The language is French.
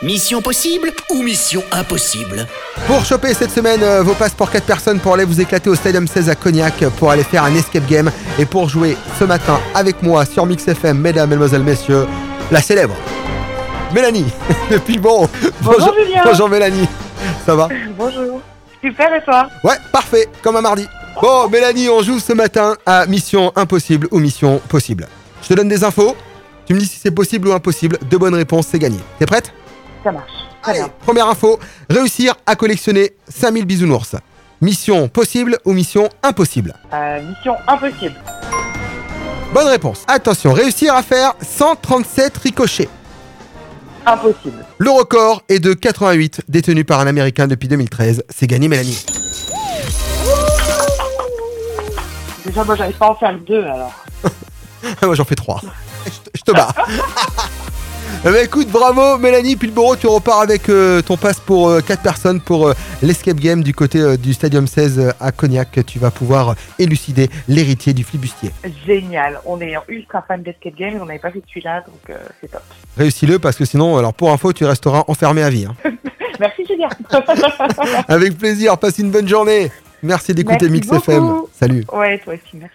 Mission possible ou mission impossible? Pour choper cette semaine vos passes pour 4 personnes pour aller vous éclater au Stadium 16 à Cognac pour aller faire un escape game et pour jouer ce matin avec moi sur Mix FM, mesdames, mesdemoiselles, messieurs, la célèbre Mélanie depuis le bon. Bonjour Julien. Bonjour Mélanie, ça va? Bonjour. Super, et toi? Ouais, parfait, comme un mardi. Bon Mélanie, on joue ce matin à mission impossible ou mission possible. Je te donne des infos, tu me dis si c'est possible ou impossible, 2 bonnes réponses, c'est gagné. T'es prête? Ça marche. Très Allez, bien. première info, réussir à collectionner 5000 bisounours. Mission possible ou mission impossible? Mission impossible. Bonne réponse. Attention, réussir à faire 137 ricochets. Impossible. Le record est de 88, détenu par un Américain depuis 2013. C'est gagné Mélanie. Déjà, moi, j'arrive pas à en faire 2, alors. Moi j'en fais 3. Je te bats. Bah écoute, bravo Mélanie, puis le bureau, tu repars avec ton passe pour 4 personnes pour l'escape game du côté du Stadium 16 à Cognac. Tu vas pouvoir élucider l'héritier du flibustier. Génial. On est ultra fan d'escape game, on n'avait pas fait celui-là, donc c'est top. Réussis-le parce que sinon, alors pour info, tu resteras enfermé à vie. Hein. Merci Julien. Avec plaisir, passe une bonne journée. Merci d'écouter Merci Mix beaucoup. FM. Salut. Ouais, toi aussi, merci.